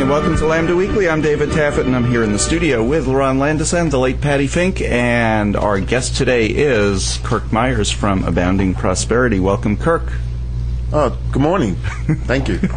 and welcome to Lambda Weekly. I'm David Taffet, and I'm here in the studio with LaRon Landison, the late Patty Fink, and our guest today is Kirk Myers from Abounding Prosperity. Welcome, Kirk. Good morning. Thank you.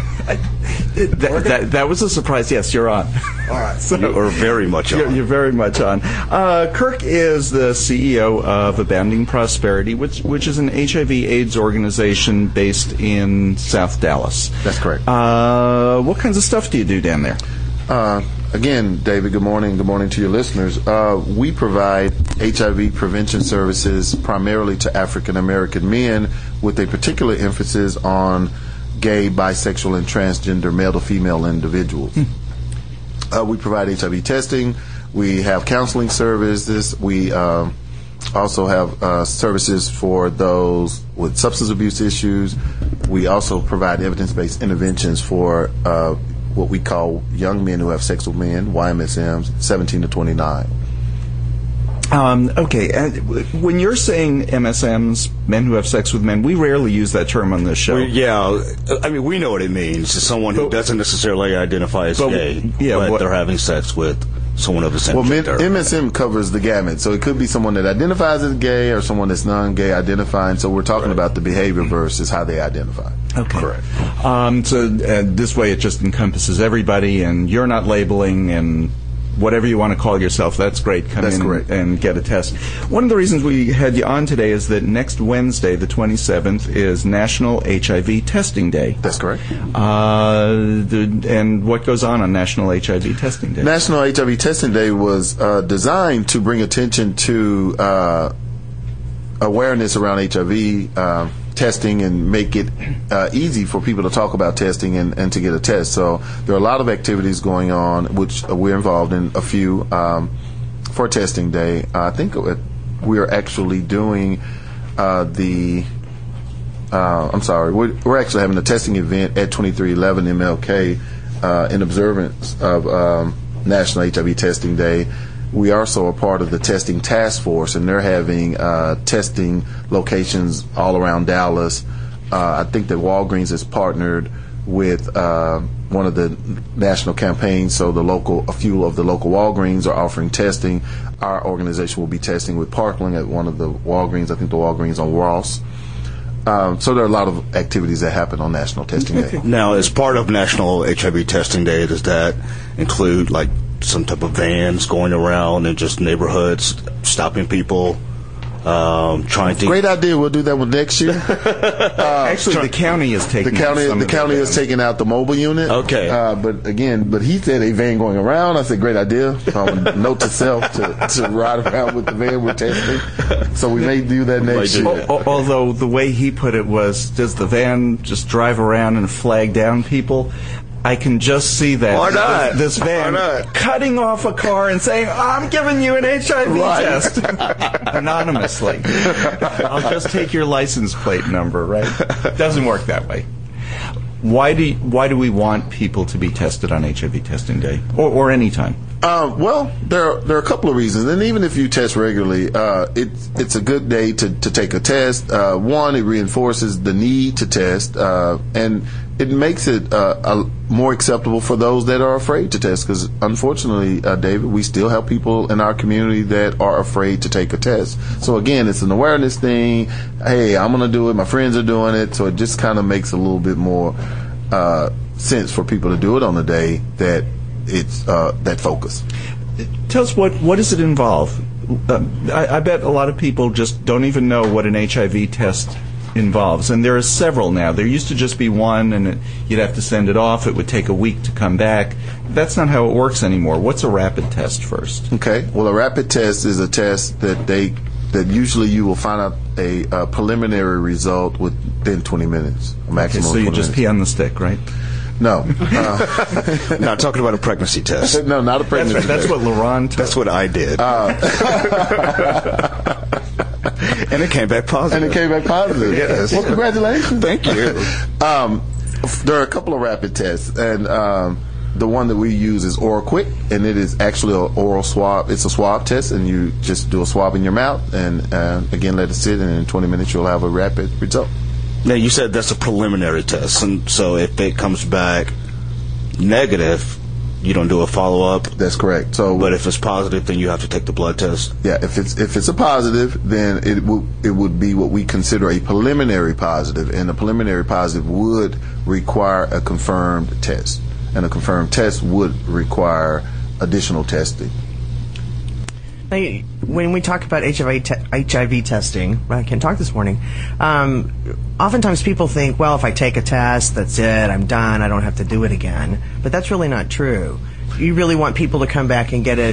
That was a surprise. Yes, you're on. All right. So, you are very much on. You're very much on. Kirk is the CEO of Abounding Prosperity, which is an HIV/AIDS organization based in South Dallas. That's correct. What kinds of stuff do you do down there? Again, David, good morning. Good morning to your listeners. We provide HIV prevention services primarily to African American men with a particular emphasis on gay, bisexual, and transgender male to female individuals. We provide HIV testing. We have counseling services. We also have services for those with substance abuse issues. We also provide evidence-based interventions for what we call young men who have sex with men, YMSMs, 17 to 29. Okay, and when you're saying MSMs, men who have sex with men, we rarely use that term on this show. We know what it means to someone who doesn't necessarily identify as gay, but they're having sex with someone of the same gender. Well, MSM covers the gamut, so it could be someone that identifies as gay or someone that's non-gay identifying, so we're talking about the behavior versus how they identify. Okay. Correct. So this way it just encompasses everybody, and you're not labeling, and whatever you want to call yourself, that's great. Come in correct. And get a test. One of the reasons we had you on today is that next Wednesday, the 27th, is National HIV Testing Day. That's correct. And what goes on National HIV Testing Day? National HIV Testing Day was designed to bring attention to awareness around HIV testing and make it easy for people to talk about testing and to get a test. So there are a lot of activities going on, which we're involved in a few for Testing Day. I think we are actually doing we're actually having a testing event at 2311 MLK in observance of National HIV Testing Day. We also are part of the testing task force, and they're having testing locations all around Dallas. I think that Walgreens has partnered with one of the national campaigns, so a few of the local Walgreens are offering testing. Our organization will be testing with Parkland at one of the Walgreens, I think the Walgreens on Ross. So there are a lot of activities that happen on National Testing Day. Now, as part of National HIV Testing Day, does that include some type of vans going around in just neighborhoods, stopping people, trying to... Great idea. We'll do that one next year. Actually, the county is taking the county is taking out the mobile unit. Okay. But he said a van going around. I said, great idea. Note to self to ride around with the van we're testing. So we may do that next year. Although the way he put it was, does the van just drive around and flag down people? I can just see that. Why not? This van cutting off a car and saying, I'm giving you an HIV test anonymously. I'll just take your license plate number, right? Doesn't work that way. Why do we want people to be tested on HIV Testing Day or any time? Well, there are a couple of reasons, and even if you test regularly, it's a good day to take a test. One, it reinforces the need to test, and it makes it more acceptable for those that are afraid to test. Because unfortunately, David, we still have people in our community that are afraid to take a test. So again, it's an awareness thing. Hey, I'm going to do it. My friends are doing it, so it just kind of makes a little bit more sense for people to do it on the day that it's that focus. Tell us what does it involve? I bet a lot of people just don't even know what an HIV test involves, and there are several now. There used to just be one, and you'd have to send it off. It would take a week to come back. That's not how it works anymore. What's a rapid test first? Okay. Well, a rapid test is a test that usually you will find out a preliminary result within 20 minutes. A maximum. Okay, so you just pee on the stick, right? No. Not talking about a pregnancy test. No, not a pregnancy test. That's what LaRon took. That's what I did. And it came back positive. Yes. Well, congratulations. Thank you. There are a couple of rapid tests, and the one that we use is OraQuick, and it is actually an oral swab. It's a swab test, and you just do a swab in your mouth, and again, let it sit, and in 20 minutes you'll have a rapid result. Now, you said that's a preliminary test, and so if it comes back negative, you don't do a follow-up. That's correct. So, but if it's positive, then you have to take the blood test. Yeah, if it's a positive, then it would be what we consider a preliminary positive, and a preliminary positive would require a confirmed test, and a confirmed test would require additional testing. Hey, when we talk about HIV testing, I can't talk this morning. Oftentimes people think, well, if I take a test, that's it, I'm done, I don't have to do it again. But that's really not true. You really want people to come back and get it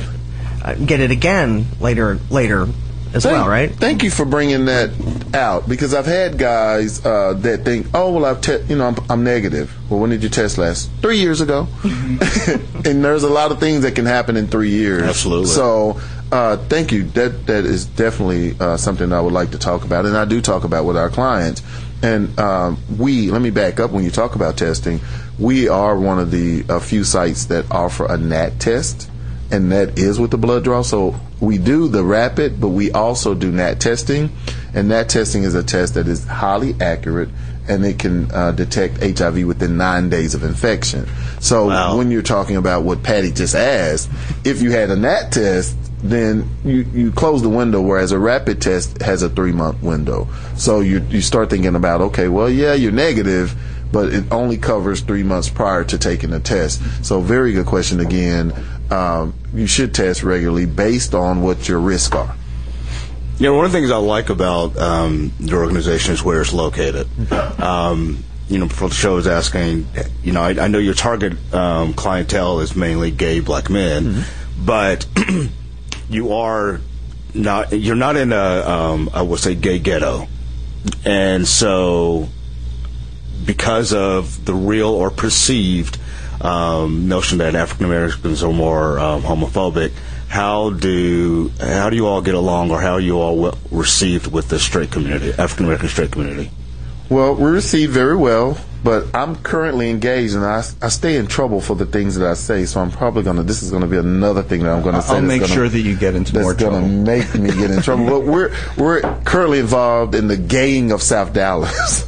again later well, right? Thank you for bringing that out, because I've had guys that think, oh, well, I'm negative. Well, when did you test last? 3 years ago. And there's a lot of things that can happen in 3 years. Absolutely. So, thank you. That is definitely something I would like to talk about, and I do talk about with our clients. And let me back up. When you talk about testing, we are one of the few sites that offer a NAT test, and that is with the blood draw. So we do the rapid, but we also do NAT testing, and NAT testing is a test that is highly accurate, and it can detect HIV within 9 days of infection. So when you're talking about what Patty just asked, if you had a NAT test, then you close the window, whereas a rapid test has a 3-month window. So you start thinking about, okay, well, yeah, you're negative, but it only covers 3 months prior to taking the test. So very good question again. You should test regularly based on what your risks are. You know, one of the things I like about your organization is where it's located. Before the show was asking, I know your target clientele is mainly gay black men, but you're not in a, I would say, gay ghetto. And so because of the real or perceived notion that African Americans are more homophobic, how do you all get along, or how are you all received with the straight community, African American straight community? Well, we're received very well, but I'm currently engaged, and I stay in trouble for the things that I say, so I'm probably this is going to be another thing that I'm going to say. I'll make sure that you get into more trouble. That's going to make me get in trouble. But we're currently involved in the gaying of South Dallas.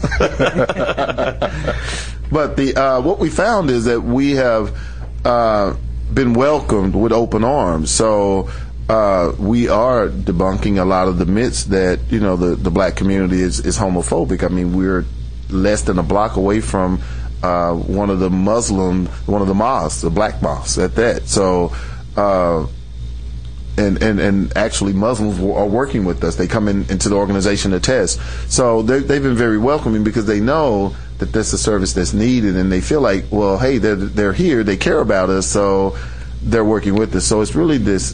But what we found is that we have been welcomed with open arms. So we are debunking a lot of the myths that the black community is homophobic. I mean, we're less than a block away from one of the mosques, the black mosques at that. So and actually Muslims are working with us. They come into the organization to test. So they've been very welcoming, because they know that that's a service that's needed, and they feel like, well, hey, they're here, they care about us, so they're working with us. So it's really this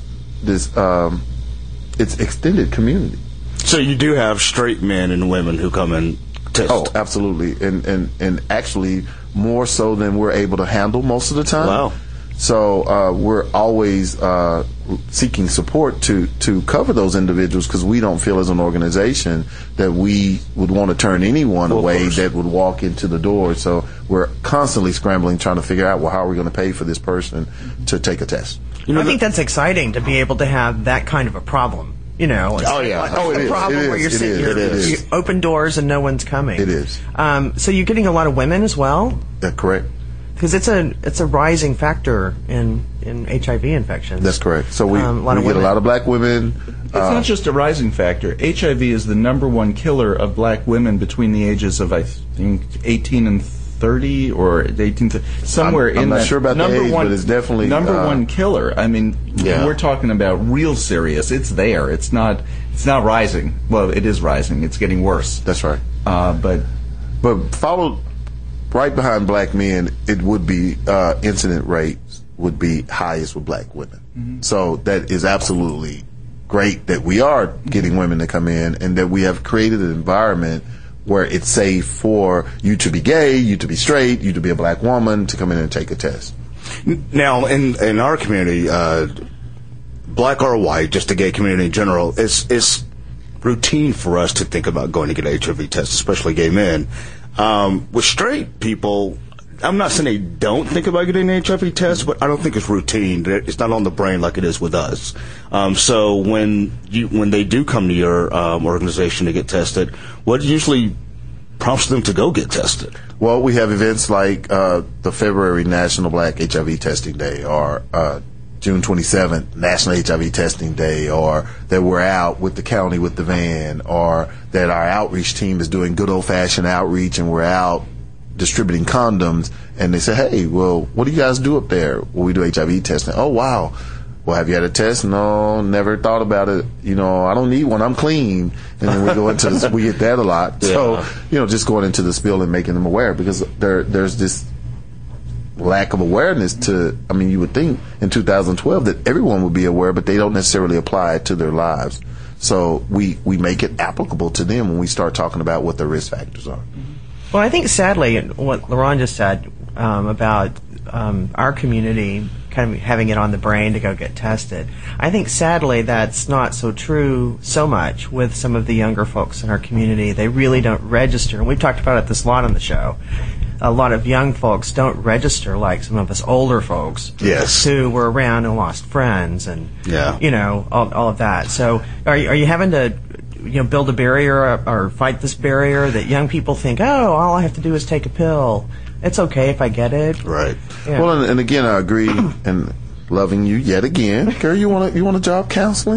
it's extended community. So you do have straight men and women who come and test. Oh, absolutely, and actually more so than we're able to handle most of the time. Wow. So we're always seeking support to cover those individuals, because we don't feel as an organization that we would want to turn anyone away that would walk into the door. So we're constantly scrambling, trying to figure out, well, how are we going to pay for this person to take a test? I think that's exciting to be able to have that kind of a problem. It is. Problem where you're sitting, you open doors and no one's coming. It is. So you're getting a lot of women as well? That's correct. Because it's a rising factor in HIV infections. That's correct. So we get a lot of black women. It's not just a rising factor. HIV is the number one killer of black women between the ages of, I think, 18 and 30, or 18 to somewhere in that. I'm not sure about the age, but it's definitely number one killer. I mean, we're talking about real serious. It's there. It's not rising. Well, it is rising. It's getting worse. That's right. But followed right behind black men, it would be incident rates would be highest with black women. Mm-hmm. So that is absolutely great that we are getting women to come in, and that we have created an environment where it's safe for you to be gay, you to be straight, you to be a black woman, to come in and take a test. Now, in our community, black or white, just the gay community in general, it's routine for us to think about going to get an HIV test, especially gay men. With straight people, I'm not saying they don't think about getting an HIV test, but I don't think it's routine. It's not on the brain like it is with us. So when they do come to your organization to get tested, what usually prompts them to go get tested? Well, we have events like the February National Black HIV Testing Day, or June 27th National HIV Testing Day, or that we're out with the county with the van, or that our outreach team is doing good old-fashioned outreach and we're out distributing condoms, and they say, hey, well, what do you guys do up there? Well, we do HIV testing. Oh, wow. Well, have you had a test? No, never thought about it. I don't need one. I'm clean. And then we go into this, we get that a lot. Yeah. So, just going into the spiel and making them aware, because there's this lack of awareness you would think in 2012 that everyone would be aware, but they don't necessarily apply it to their lives. So we make it applicable to them when we start talking about what their risk factors are. Well, I think sadly, what LaRon just said about our community kind of having it on the brain to go get tested, I think sadly that's not so true so much with some of the younger folks in our community. They really don't register, and we've talked about it this lot on the show. A lot of young folks don't register like some of us older folks, yes, who were around and lost friends and all of that. So are you having to build a barrier or fight this barrier that young people think, oh, all I have to do is take a pill, it's okay if I get it? Right. Yeah. Well, and again, I agree, and loving you yet again. Girl, you want a job counseling?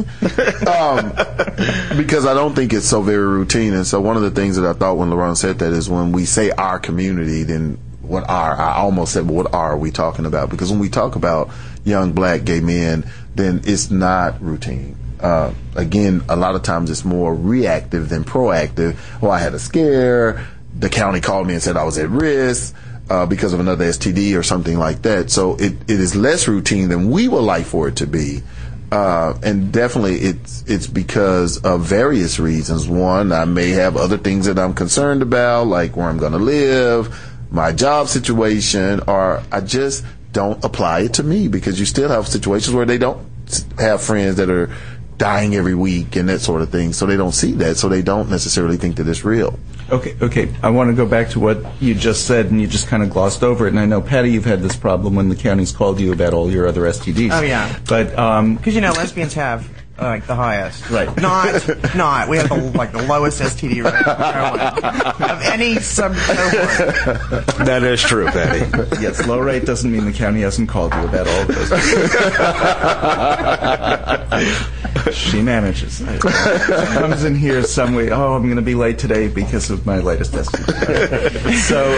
Because I don't think it's so very routine. And so one of the things that I thought when LaRon said that is when we say our community, then I almost said, well, what are we talking about? Because when we talk about young black gay men, then it's not routine. Again, a lot of times it's more reactive than proactive. Oh, I had a scare. The county called me and said I was at risk because of another STD or something like that. So it is less routine than we would like for it to be. And definitely it's because of various reasons. One, I may have other things that I'm concerned about, like where I'm going to live, my job situation, or I just don't apply it to me, because you still have situations where they don't have friends that are dying every week and that sort of thing, so they don't see that, so they don't necessarily think that it's real. Okay. I want to go back to what you just said, and you just kind of glossed over it. And I know, Patty, you've had this problem when the county's called you about all your other STDs. Oh, yeah. But because lesbians have the highest. Right. Not. We have the lowest STD rate of any subcohort. That is true, Patty. Yes, low rate doesn't mean the county hasn't called you about all of those. She manages. She comes in here some way, I'm going to be late today because of my latest STD.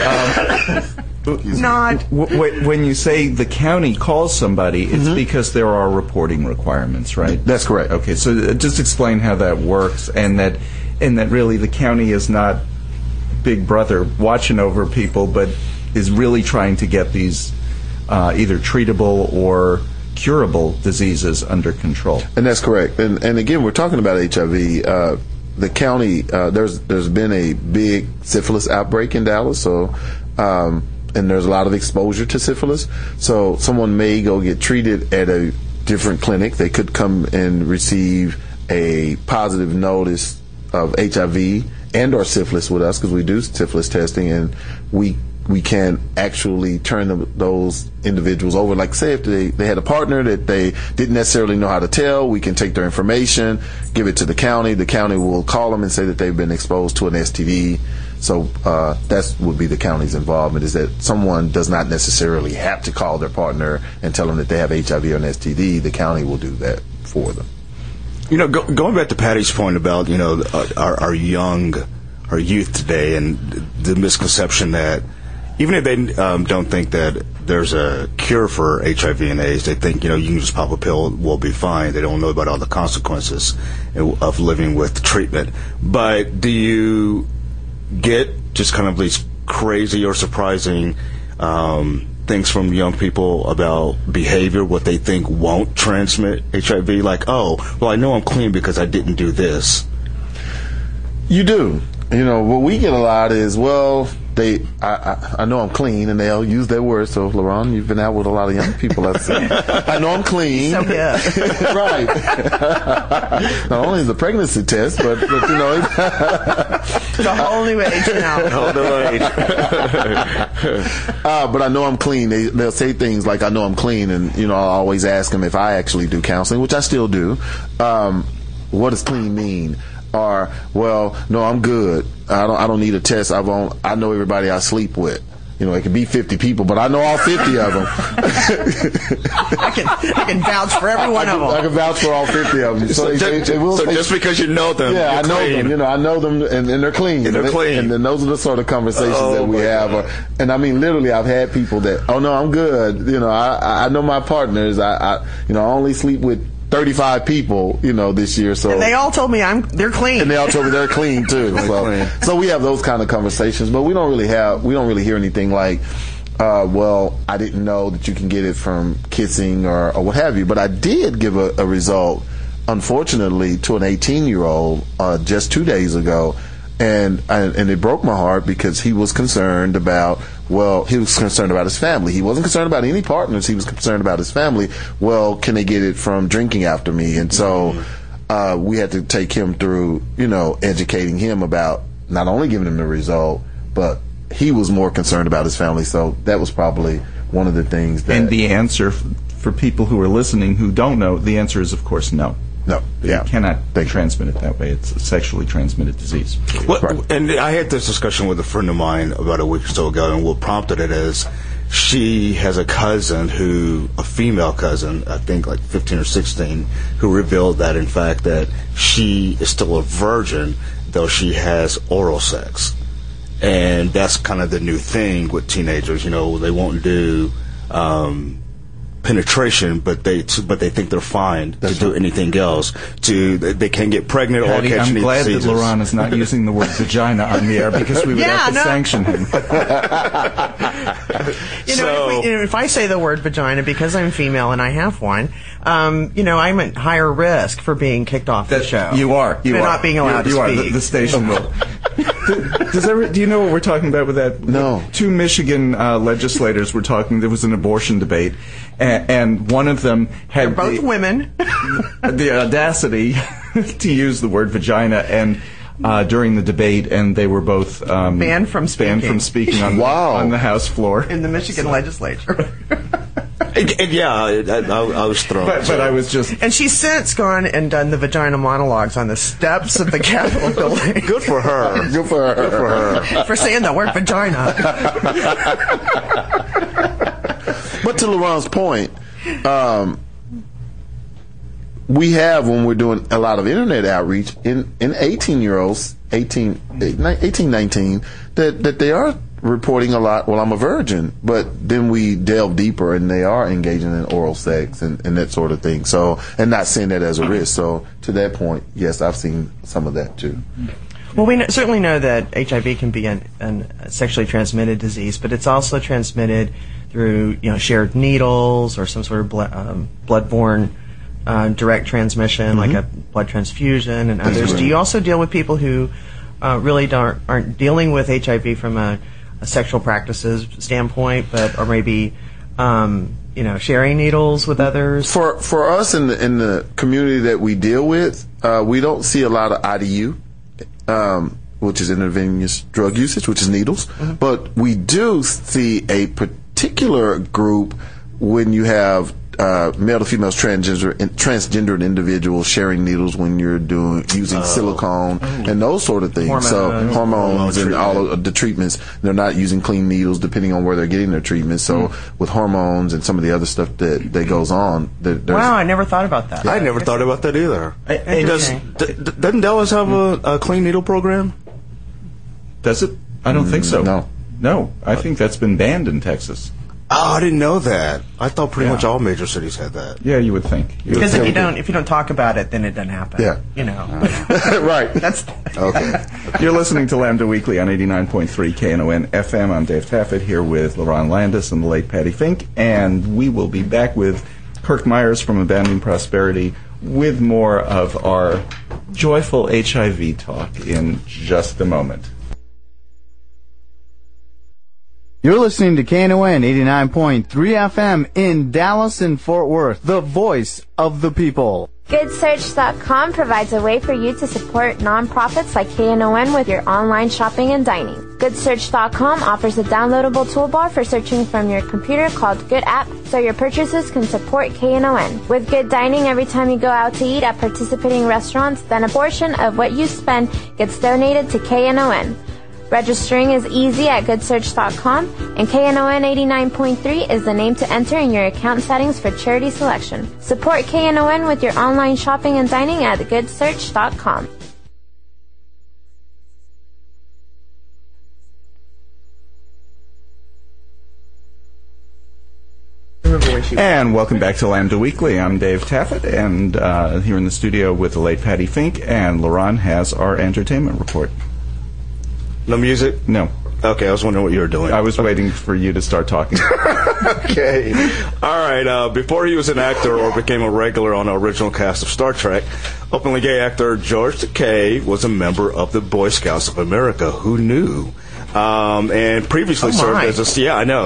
When you say the county calls somebody, it's because there are reporting requirements, right? That's correct. Okay, so just explain how that works, and that really the county is not Big Brother watching over people, but is really trying to get these either treatable or curable diseases under control. And that's correct. And again, we're talking about HIV. The county, there's been a big syphilis outbreak in Dallas, so and there's a lot of exposure to syphilis. So someone may go get treated at a different clinic. They could come and receive a positive notice of HIV and or syphilis with us, because we do syphilis testing, and we can actually turn those individuals over. Like, say if they had a partner that they didn't necessarily know how to tell, we can take their information, give it to the county. The county will call them and say that they've been exposed to an STD. So that would be the county's involvement, is that someone does not necessarily have to call their partner and tell them that they have HIV or an STD. The county will do that for them. Going back to Patty's point about, our youth today, and the misconception that even if they don't think that there's a cure for HIV and AIDS, they think, you can just pop a pill, we'll be fine. They don't know about all the consequences of living with treatment. But do you get just kind of these crazy or surprising things from young people about behavior, what they think won't transmit HIV? Like, I know I'm clean because I didn't do this. You do. What we get a lot is, I know I'm clean, and they'll use their words. So, LaRon, you've been out with a lot of young people. I know I'm clean. So, yeah. Right. Not only is the pregnancy test, but it's a whole new age now. Whole new age. But I know I'm clean. They'll say things like, I know I'm clean, and, I'll always ask them if I actually do counseling, which I still do. What does clean mean? Or, well, no, I'm good. I don't need a test. I know everybody I sleep with. You know, it could be 50 people, but I know all 50 of them. I can vouch for every one of them. I can vouch for all 50 of them. So just because you know them, yeah, I know clean. them. You know, I know them, and they're clean. And they're clean. And then those are the sort of conversations that we have. And I mean, literally, I've had people that, oh no, I'm good. You know, I know my partners. I only sleep with 35 people, you know, this year. So and they all told me they're clean. And they all told me they're clean too. So we have those kind of conversations, but we don't really hear anything like, well, I didn't know that you can get it from kissing or what have you. But I did give a result, unfortunately, to an 18-year-old just 2 days ago. And it broke my heart because he was concerned about his family. He wasn't concerned about any partners. He was concerned about his family. Well, can they get it from drinking after me? And so we had to take him through, you know, educating him about not only giving him the result, but he was more concerned about his family. So that was probably one of the things that... And the answer, for people who are listening who don't know, the answer is, of course, no. No, you cannot transmit it that way. It's a sexually transmitted disease. And I had this discussion with a friend of mine about a week or so ago, and what prompted it is she has a female cousin, I think like 15 or 16, who revealed that, in fact, that she is still a virgin, though she has oral sex. And that's kind of the new thing with teenagers. You know, they won't do... penetration, but they think they're fine to do anything else. They can't get pregnant or catch I'm any glad diseases. that Laurent is not using the word vagina on the air because we would have to sanction him. If I say the word vagina because I'm female and I have one, I'm at higher risk for being kicked off the show. You are. For not being allowed to speak. The station will. Do you know what we're talking about with that? No. Two Michigan legislators were talking. There was an abortion debate, and one of them had They're both women. the audacity to use the word vagina and during the debate, and they were both banned from speaking on the House floor in the Michigan legislature. I was thrown. But I was just... And she's since gone and done the vagina monologues on the steps of the Capitol building. Good for her. Good for her. For saying the word vagina. But to Laurent's point, we have, when we're doing a lot of internet outreach, in 18-year-olds, 18, 19, that they are reporting a lot, well, I'm a virgin, but then we delve deeper and they are engaging in oral sex and that sort of thing. So, and not seeing that as a risk. So to that point, yes, I've seen some of that too. Well, we certainly know that HIV can be a sexually transmitted disease, but it's also transmitted through shared needles or some sort of bloodborne direct transmission, like a blood transfusion and others. Do you also deal with people who really aren't dealing with HIV from a sexual practices standpoint, but or maybe sharing needles with others? For us in the community that we deal with, we don't see a lot of IDU, which is intravenous drug usage, which is needles. But we do see a particular group when you have male to female transgendered individuals sharing needles when you're using silicone and those sort of things. Hormones and all of the treatments. They're not using clean needles depending on where they're getting their treatment. So with hormones and some of the other stuff that goes on. Wow, I never thought about that. I never thought about that either. Doesn't Dallas have a clean needle program? Does it? I don't think so. No, I think that's been banned in Texas. Oh, I didn't know that. I thought pretty much all major cities had that. Yeah, you would think. Because if you don't talk about it, then it doesn't happen. Yeah. Right. That's okay. You're listening to Lambda Weekly on 89.3 KNON FM. I'm Dave Taffet here with Laurent Landis and the late Patty Fink, and we will be back with Kirk Myers from Abandoning Prosperity with more of our joyful HIV talk in just a moment. You're listening to KNON 89.3 FM in Dallas and Fort Worth, the voice of the people. GoodSearch.com provides a way for you to support nonprofits like KNON with your online shopping and dining. GoodSearch.com offers a downloadable toolbar for searching from your computer called Good App, so your purchases can support KNON. With Good Dining every time you go out to eat at participating restaurants, then a portion of what you spend gets donated to KNON. Registering is easy at GoodSearch.com, and KNON 89.3 is the name to enter in your account settings for charity selection. Support KNON with your online shopping and dining at GoodSearch.com. And welcome back to Lambda Weekly. I'm Dave Taffet, and here in the studio with the late Patty Fink, and Laron has our entertainment report. No music? No. Okay, I was wondering what you were doing. I was waiting for you to start talking. Okay. All right. Before he was an actor or became a regular on the original cast of Star Trek, openly gay actor George Takei was a member of the Boy Scouts of America. Who knew? And previously served as served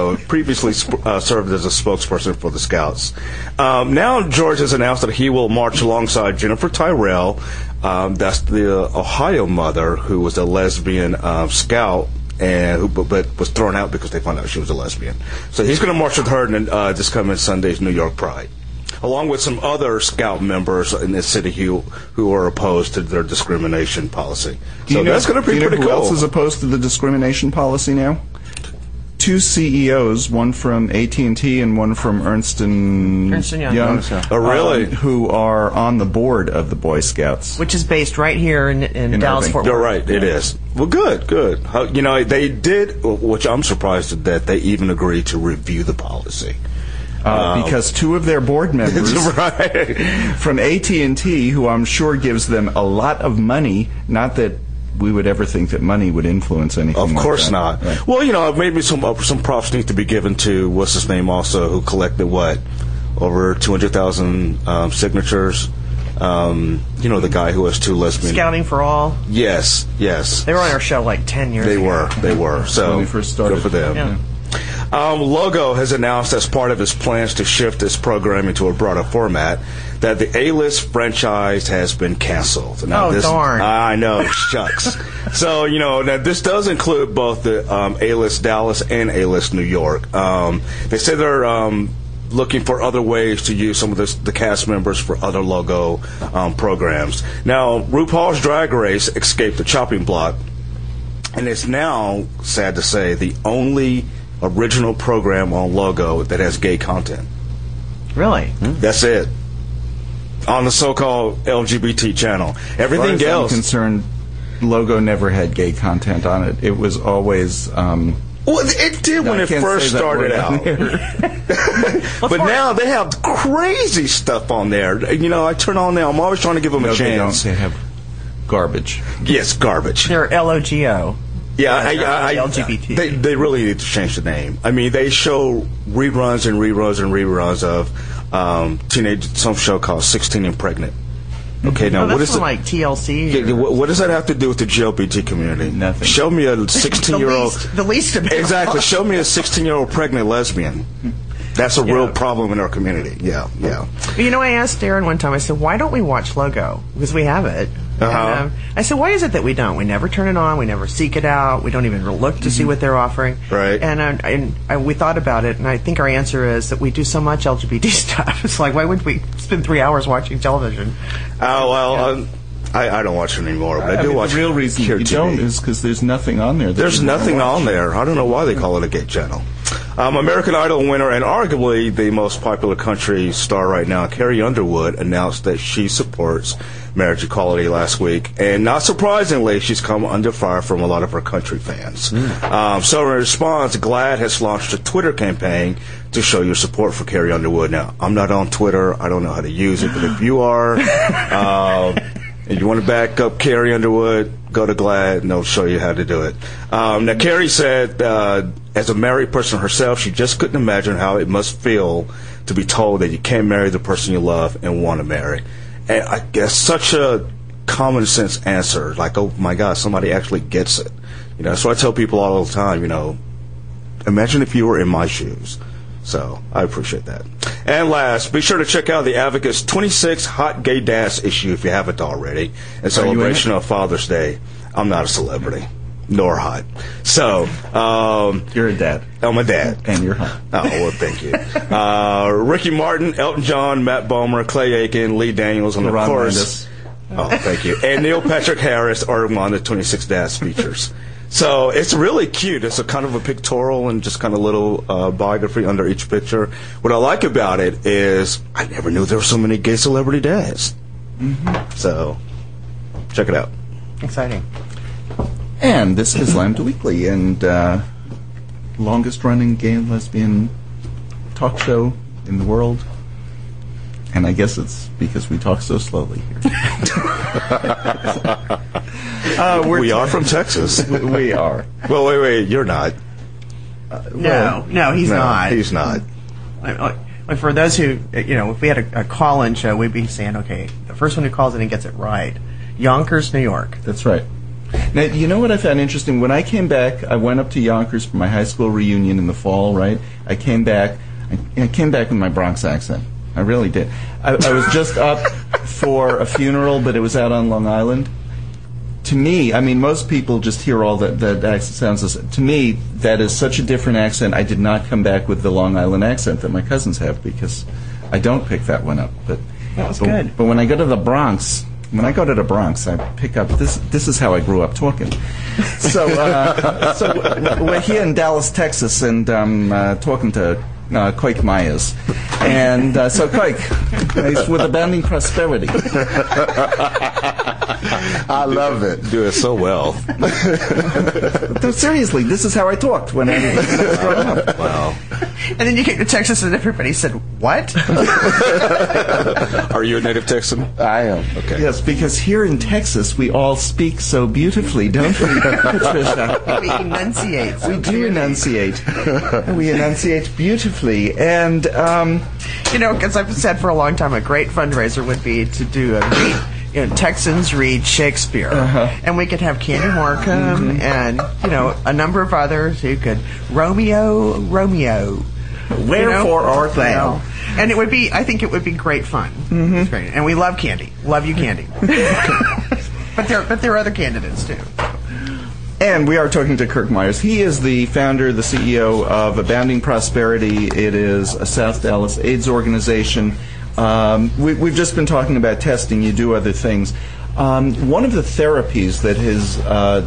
as a spokesperson for the Scouts. Now George has announced that he will march alongside Jennifer Tyrell. That's the Ohio mother who was a lesbian scout and but was thrown out because they found out she was a lesbian. So he's going to march with her in this coming Sunday's New York Pride, along with some other Scout members in the city who are opposed to their discrimination policy. So that's going to be pretty cool. Who else is opposed to the discrimination policy now? Two CEOs, one from AT&T and one from Ernst & Young. Oh, really? Who are on the board of the Boy Scouts. Which is based right here in Dallas-Fort Worth. You're right, it is. Well, good. They did, which I'm surprised that they even agreed to review the policy. Because two of their board members from AT&T, who I'm sure gives them a lot of money, not that we would ever think that money would influence anything. Of course like that. not. Right. Well, maybe some props need to be given to what's his name also, who collected over 200,000 signatures. The guy who has two lesbian. Scouting for All. Yes. They were on our show like 10 years ago. They were. So when we first started. Good for them. Yeah. Logo has announced, as part of its plans to shift its programming to a broader format, that the A-List franchise has been canceled. Now, darn. I know, shucks. So, now this does include both the A-List Dallas and A-List New York. They say they're looking for other ways to use some of the cast members for other Logo programs. Now, RuPaul's Drag Race escaped the chopping block, and it's now, sad to say, the only original program on Logo that has gay content. Really? That's it. On the so-called LGBT channel. Everything else, I'm concerned, Logo never had gay content on it. It was always. Well, it did when it first started out. But now they have crazy stuff on there. I turn on there. I'm always trying to give them a chance. They have garbage. Yes, garbage. They're LOGO. Yeah, LGBT. They really need to change the name. I mean, they show reruns of some show called 16 and Pregnant. Okay, now what is it? Like TLC? Yeah, what does that have to do with the LGBT community? Nothing. Show me a 16-year-old. The least of it. Exactly. Show me a 16-year-old pregnant lesbian. That's a real problem in our community. Yeah. I asked Darren one time, I said, why don't we watch Logo? Because we have it. And, I said, why is it that we don't? We never turn it on. We never seek it out. We don't even look to see what they're offering. Right. And we thought about it, and I think our answer is that we do so much LGBT stuff. It's like, why would we spend 3 hours watching television? Oh, well, I don't watch it anymore, but I do watch. The real reason you don't is because there's nothing on there. There's nothing on there. I don't know why they call it a gay channel. American Idol winner and arguably the most popular country star right now, Carrie Underwood, announced that she supports marriage equality last week. And not surprisingly, she's come under fire from a lot of her country fans. So in response, GLAAD has launched a Twitter campaign to show your support for Carrie Underwood. Now, I'm not on Twitter. I don't know how to use it. But if you are, if you want to back up Carrie Underwood, go to GLAAD and they'll show you how to do it. Now, Carrie said, as a married person herself, she just couldn't imagine how it must feel to be told that you can't marry the person you love and want to marry. And I guess such a common sense answer, like, oh my God, somebody actually gets it. So I tell people all the time, imagine if you were in my shoes. So I appreciate that. And last, be sure to check out the Advocate's 26 Hot Gay Dance issue if you haven't already, in celebration of Father's Day. I'm not a celebrity. nor hot. So, You're a dad. I'm a dad. And you're hot. Oh, well, thank you. Ricky Martin, Elton John, Matt Bomer, Clay Aiken, Lee Daniels, and of Ron course... Oh, thank you. And Neil Patrick Harris are on the 26 Dads features. So it's really cute. It's a kind of a pictorial and just kind of little biography under each picture. What I like about it is I never knew there were so many gay celebrity dads. Mm-hmm. So check it out. Exciting. And this is Lambda Weekly, and longest-running gay and lesbian talk show in the world. And I guess it's because we talk so slowly here. We are from Texas. We are. Well, wait, you're not. No, he's not. He's not. Like for those who, if we had a call-in show, we'd be saying, okay, the first one who calls in and gets it right, Yonkers, New York. That's right. Now, you know what I found interesting? When I came back, I went up to Yonkers for my high school reunion in the fall, right? I came back with my Bronx accent. I really did. I was just up for a funeral, but it was out on Long Island. To me, I mean, most people just hear all that accent sounds. To me, that is such a different accent. I did not come back with the Long Island accent that my cousins have because I don't pick that one up. But that was good. But when I go to the Bronx, I pick up this is how I grew up talking. So we're here in Dallas, Texas, and I'm talking to Koik Myers. And so Koik, he's with Abounding Prosperity. I love it. Do it so well. No, seriously, this is how I talked when I was growing up. Wow. And then you came to Texas and everybody said, what? Are you a native Texan? I am. Okay. Yes, because here in Texas, we all speak so beautifully, don't we, Patricia? We enunciate. We do enunciate. We enunciate beautifully. And, because I've said for a long time, a great fundraiser would be to do a read. Texans read Shakespeare, and we could have Candy Markham and a number of others who could Romeo. Wherefore art thou? And it would be, I think it would be great fun. Mm-hmm. It's great, and we love Candy. Love you, Candy. But there are other candidates too. And we are talking to Kirk Myers. He is the founder, the CEO of Abounding Prosperity. It is a South Dallas AIDS organization. We've just been talking about testing. You do other things. One of the therapies that has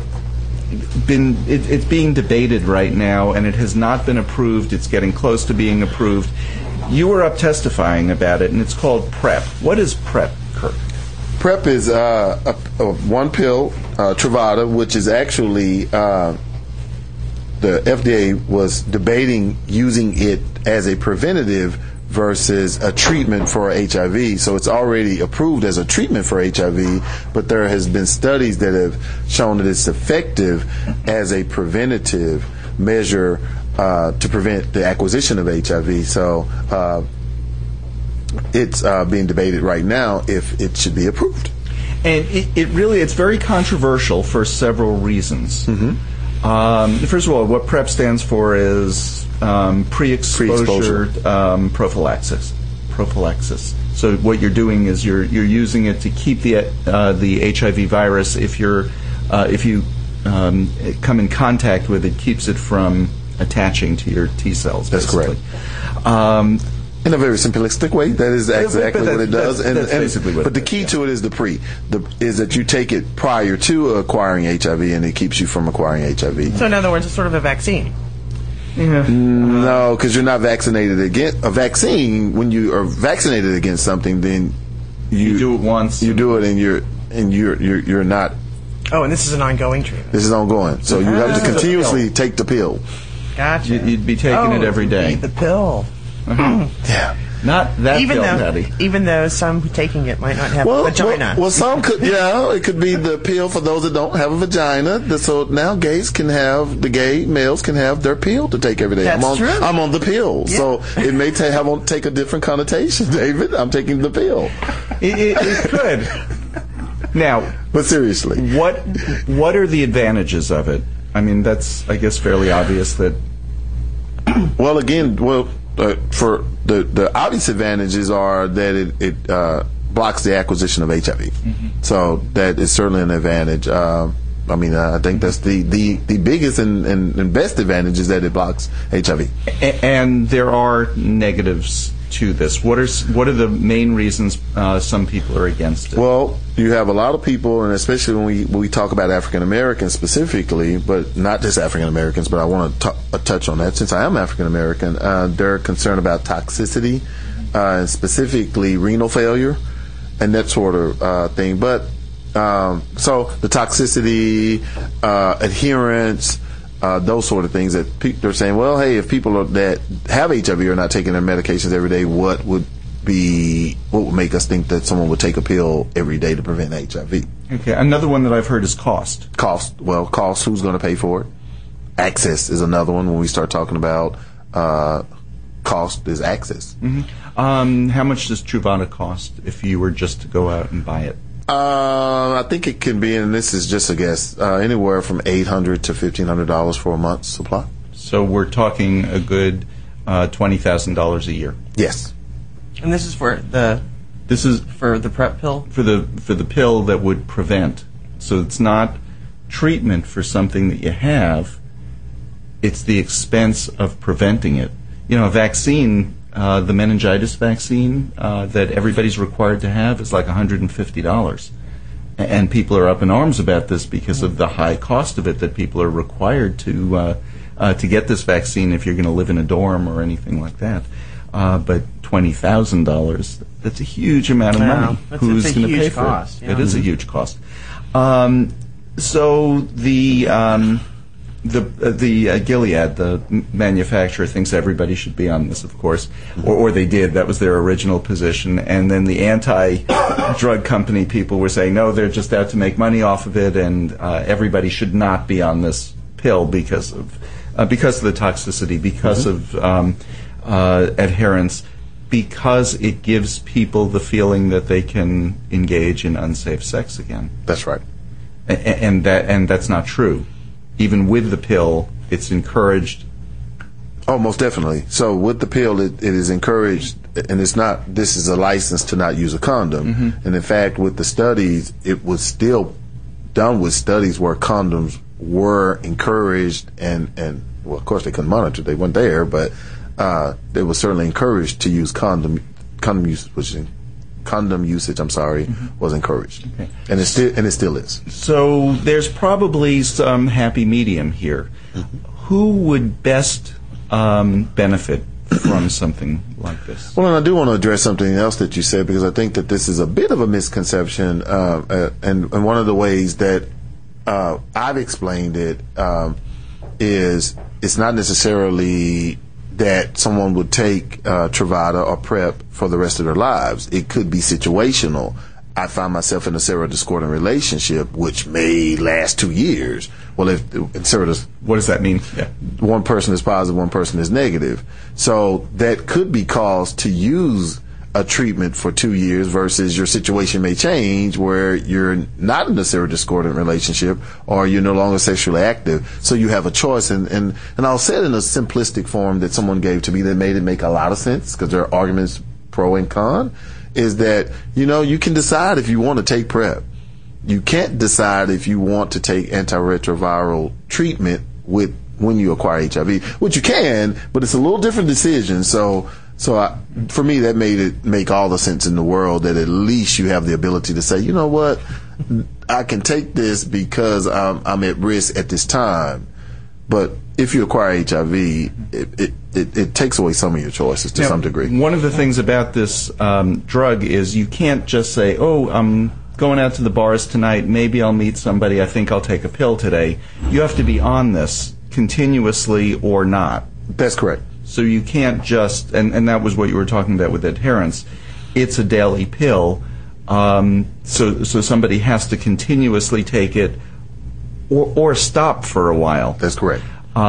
it's being debated right now, and it has not been approved. It's getting close to being approved. You were up testifying about it, and it's called PrEP. What is PrEP, Kirk? PrEP is a one pill, Truvada, which is actually the FDA was debating using it as a preventative versus a treatment for HIV. So it's already approved as a treatment for HIV, but there has been studies that have shown that it's effective as a preventative measure to prevent the acquisition of HIV. So it's being debated right now if it should be approved. And it's very controversial for several reasons. Mm-hmm. First of all, what PrEP stands for is pre-exposure prophylaxis. So what you're doing is you're using it to keep the HIV virus. If you come in contact with it, keeps it from attaching to your T cells. Basically. That's correct. In a very simplistic way, that is exactly what it does. But the key to it is is that you take it prior to acquiring HIV, and it keeps you from acquiring HIV. So in other words, it's sort of a vaccine. Yeah. No, because you're not vaccinated against a vaccine. When you are vaccinated against something, then you do it once. You do it, and you're not. Oh, and this is an ongoing treatment. This is ongoing, so you have to continuously take the pill. Gotcha. You'd be taking it every day. The pill. Yeah. Not that pill, Daddy. Even though some taking it might not have a vagina. Well, some could. Yeah, it could be the pill for those that don't have a vagina. So now the gay males can have their pill to take every day. That's true. I'm on the pill, yeah. So it may take a different connotation, David. I'm taking the pill. It could. Now, but seriously, what are the advantages of it? I mean, that's, I guess, fairly obvious that. For the obvious advantages are that it blocks the acquisition of HIV. Mm-hmm. So that is certainly an advantage. I mean, I think that's the biggest and best advantage is that it blocks HIV. And there are negatives to this. What are the main reasons some people are against it? Well, you have a lot of people, and especially when we talk about African Americans specifically, but not just African Americans, but I want to touch on that since I am African American. They're concerned about toxicity, and specifically renal failure, and that sort of thing. But so the toxicity, adherence, those sort of things that they're saying, well, hey, if people that have HIV are not taking their medications every day, what would make us think that someone would take a pill every day to prevent HIV? Okay, another one that I've heard is cost. Cost. Well, cost, who's going to pay for it? Access is another one when we start talking about cost is access. Mm-hmm. How much does Truvada cost if you were just to go out and buy it? I think it can be, and this is just a guess, anywhere from $800 to $1,500 for a month's supply. So we're talking a good $20,000 a year. Yes. And this is for the PrEP pill? For the pill that would prevent. So it's not treatment for something that you have. It's the expense of preventing it. You know, a vaccine, the meningitis vaccine that everybody's required to have is like $150. And people are up in arms about this because of the high cost of it, that people are required to get this vaccine if you're going to live in a dorm or anything like that. But $20,000, that's a huge amount of money. Who's going to pay for it? Yeah. It is a huge cost. So the Gilead, the manufacturer, thinks everybody should be on this, of course, or they did. That was their original position. And then the anti-drug company people were saying, no, they're just out to make money off of it, and everybody should not be on this pill because of the toxicity, because of adherence, because it gives people the feeling that they can engage in unsafe sex again. That's right. And that's not true. Even with the pill, it's encouraged. Oh, most definitely. So with the pill, it is encouraged, and it's not. This is a license to not use a condom. Mm-hmm. And in fact, with the studies, it was still done with studies where condoms were encouraged, and well, of course, they couldn't monitor; they weren't there, but they were certainly encouraged to use condom usage. Condom usage, was encouraged, okay. and it still is. So there's probably some happy medium here. Mm-hmm. Who would best benefit from something like this? Well, and I do want to address something else that you said, because I think that this is a bit of a misconception, and one of the ways that I've explained it is it's not necessarily that someone would take Truvada or PrEP for the rest of their lives. It could be situational. I find myself in a serodiscordant relationship, which may last 2 years. Well, what does that mean? Yeah. One person is positive, one person is negative. So that could be cause to use a treatment for 2 years versus your situation may change where you're not in a serodiscordant relationship or you're no longer sexually active. So you have a choice. And I'll say it in a simplistic form that someone gave to me that made it make a lot of sense, because there are arguments pro and con, is that, you can decide if you want to take PrEP. You can't decide if you want to take antiretroviral treatment when you acquire HIV, which you can, but it's a little different decision. So for me, that made it make all the sense in the world, that at least you have the ability to say, you know what, I can take this because I'm at risk at this time. But if you acquire HIV, it takes away some of your choices to some degree. One of the things about this drug is you can't just say, oh, I'm going out to the bars tonight, maybe I'll meet somebody, I think I'll take a pill today. You have to be on this continuously or not. That's correct. So you can't just, and that was what you were talking about with adherence, it's a daily pill, so somebody has to continuously take it or stop for a while. That's correct.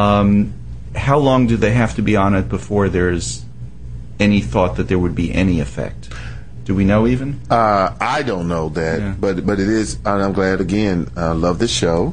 How long do they have to be on it before there's any thought that there would be any effect? Do we know even? I don't know that, but it is, and I'm glad, again, love this show.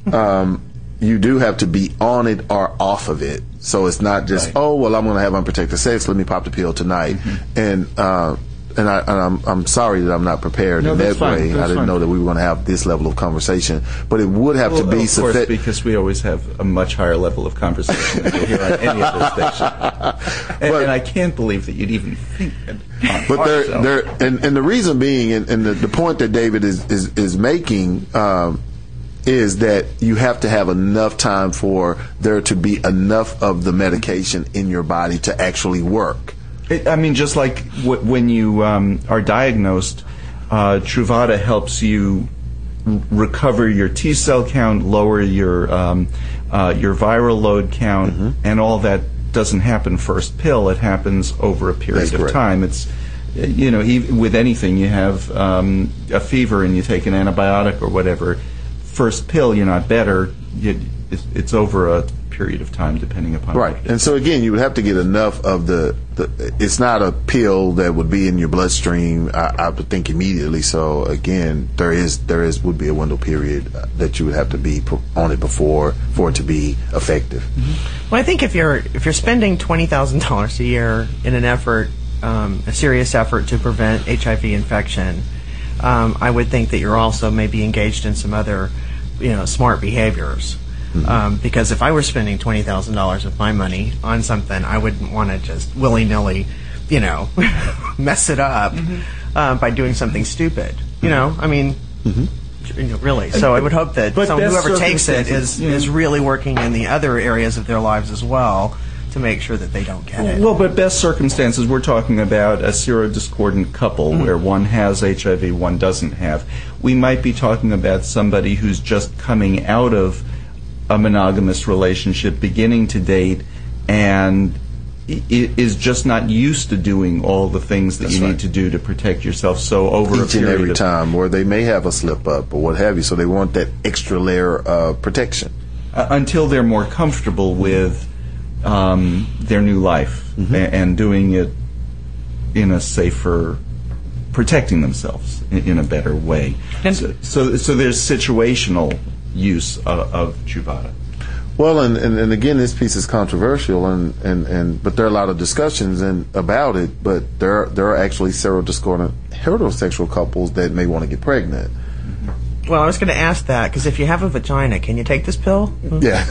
You do have to be on it or off of it. So it's not just, right. Oh, well, I'm going to have unprotected sex, let me pop the pill tonight. Mm-hmm. And I'm sorry that I'm not prepared in that way. I didn't know that we were going to have this level of conversation, but it would have to be sufficient. Of course, because we always have a much higher level of conversation than we hear on any other station. And I can't believe that you'd even think that. But and the reason being, and the point that David is making. Is that you have to have enough time for there to be enough of the medication in your body to actually work. Just like when you are diagnosed, Truvada helps you recover your T cell count, lower your viral load count, and all that doesn't happen first pill. It happens over a period of time. It's even with anything, you have a fever and you take an antibiotic or whatever. First pill, you're not better. It's over a period of time, depending upon right. And so again, you would have to get enough of the. It's not a pill that would be in your bloodstream. I would think immediately. So again, there would be a window period that you would have to be on it before for it to be effective. Well, I think if you're spending $20,000 a year in an effort, a serious effort to prevent HIV infection. I would think that you're also maybe engaged in some other, smart behaviors. Because if I were spending $20,000 of my money on something, I wouldn't want to just willy-nilly, mess it up by doing something stupid. Really. So I would hope that whoever takes it is really working in the other areas of their lives as well, to make sure that they don't get it. Well, but best circumstances, we're talking about a serodiscordant couple where one has HIV, one doesn't have. We might be talking about somebody who's just coming out of a monogamous relationship, beginning to date, and is just not used to doing all the things that you need to do to protect yourself. So over each and every time, or they may have a slip up or what have you, so they want that extra layer of protection. Until they're more comfortable with their new life and doing it in a safer, protecting themselves in a better way. So there's situational use of Truvada. Well, and again, this piece is controversial, but there are a lot of discussions about it. But there are actually serodiscordant heterosexual couples that may want to get pregnant. Well, I was going to ask that, because if you have a vagina, can you take this pill? Yeah.